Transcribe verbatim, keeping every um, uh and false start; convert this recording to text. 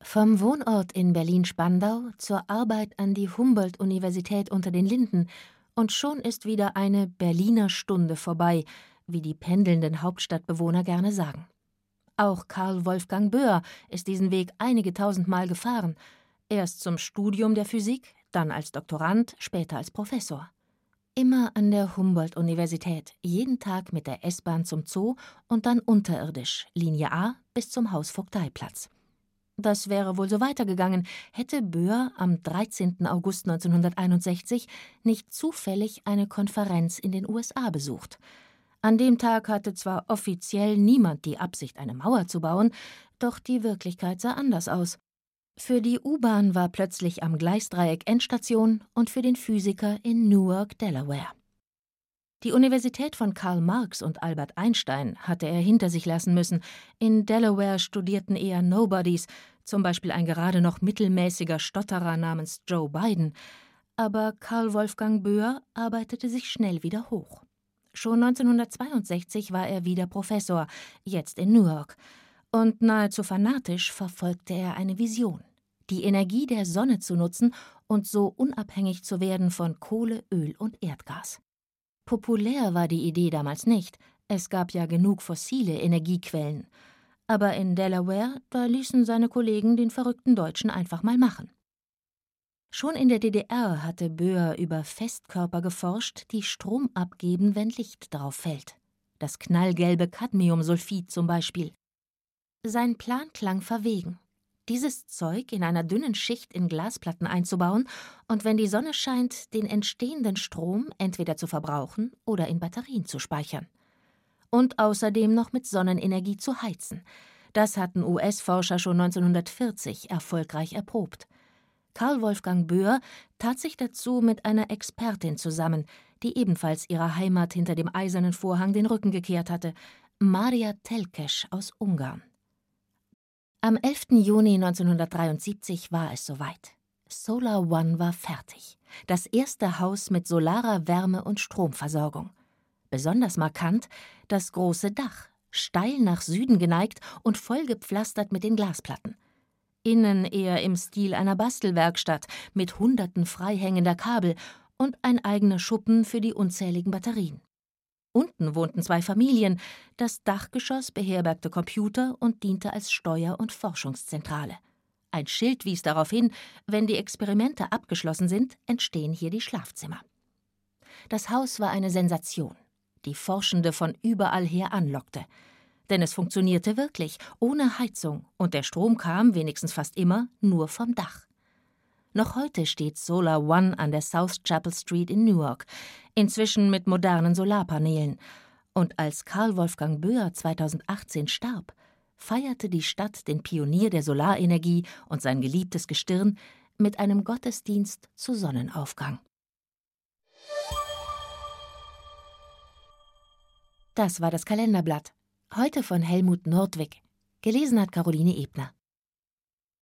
Vom Wohnort in Berlin-Spandau zur Arbeit an die Humboldt-Universität unter den Linden, und schon ist wieder eine Berliner Stunde vorbei, wie die pendelnden Hauptstadtbewohner gerne sagen. Auch Karl Wolfgang Boehr ist diesen Weg einige tausendmal gefahren, erst zum Studium der Physik, dann als Doktorand, später als Professor. Immer an der Humboldt-Universität, jeden Tag mit der S-Bahn zum Zoo und dann unterirdisch, Linie A, bis zum Hausvogteiplatz. Das wäre wohl so weitergegangen, hätte Boehr am dreizehnten August neunzehnhunderteinundsechzig nicht zufällig eine Konferenz in den U S A besucht. An dem Tag hatte zwar offiziell niemand die Absicht, eine Mauer zu bauen, doch die Wirklichkeit sah anders aus. Für die U-Bahn war plötzlich am Gleisdreieck Endstation und für den Physiker in Newark, Delaware. Die Universität von Karl Marx und Albert Einstein hatte er hinter sich lassen müssen. In Delaware studierten eher Nobodies, zum Beispiel ein gerade noch mittelmäßiger Stotterer namens Joe Biden. Aber Karl Wolfgang Boehr arbeitete sich schnell wieder hoch. Schon neunzehnhundertzweiundsechzig war er wieder Professor, jetzt in Newark. Und nahezu fanatisch verfolgte er eine Vision: die Energie der Sonne zu nutzen und so unabhängig zu werden von Kohle, Öl und Erdgas. Populär war die Idee damals nicht, es gab ja genug fossile Energiequellen. Aber in Delaware, da ließen seine Kollegen den verrückten Deutschen einfach mal machen. Schon in der D D R hatte Boehr über Festkörper geforscht, die Strom abgeben, wenn Licht drauf fällt. Das knallgelbe Cadmiumsulfid zum Beispiel. Sein Plan klang verwegen: dieses Zeug in einer dünnen Schicht in Glasplatten einzubauen und wenn die Sonne scheint, den entstehenden Strom entweder zu verbrauchen oder in Batterien zu speichern. Und außerdem noch mit Sonnenenergie zu heizen. Das hatten U S-Forscher schon neunzehnhundertvierzig erfolgreich erprobt. Karl Wolfgang Boehr tat sich dazu mit einer Expertin zusammen, die ebenfalls ihrer Heimat hinter dem eisernen Vorhang den Rücken gekehrt hatte, Maria Telkes aus Ungarn. Am elften Juni neunzehnhundertdreiundsiebzig war es soweit. Solar One war fertig. Das erste Haus mit solarer Wärme- und Stromversorgung. Besonders markant das große Dach, steil nach Süden geneigt und vollgepflastert mit den Glasplatten. Innen eher im Stil einer Bastelwerkstatt mit hunderten freihängender Kabel und ein eigener Schuppen für die unzähligen Batterien. Unten wohnten zwei Familien, das Dachgeschoss beherbergte Computer und diente als Steuer- und Forschungszentrale. Ein Schild wies darauf hin, wenn die Experimente abgeschlossen sind, entstehen hier die Schlafzimmer. Das Haus war eine Sensation, die Forschende von überall her anlockte. Denn es funktionierte wirklich, ohne Heizung, und der Strom kam, wenigstens fast immer, nur vom Dach. Noch heute steht Solar One an der South Chapel Street in Newark, inzwischen mit modernen Solarpanelen. Und als Karl Wolfgang Boehr zweitausendachtzehn starb, feierte die Stadt den Pionier der Solarenergie und sein geliebtes Gestirn mit einem Gottesdienst zu Sonnenaufgang. Das war das Kalenderblatt. Heute von Helmut Nordwig. Gelesen hat Caroline Ebner.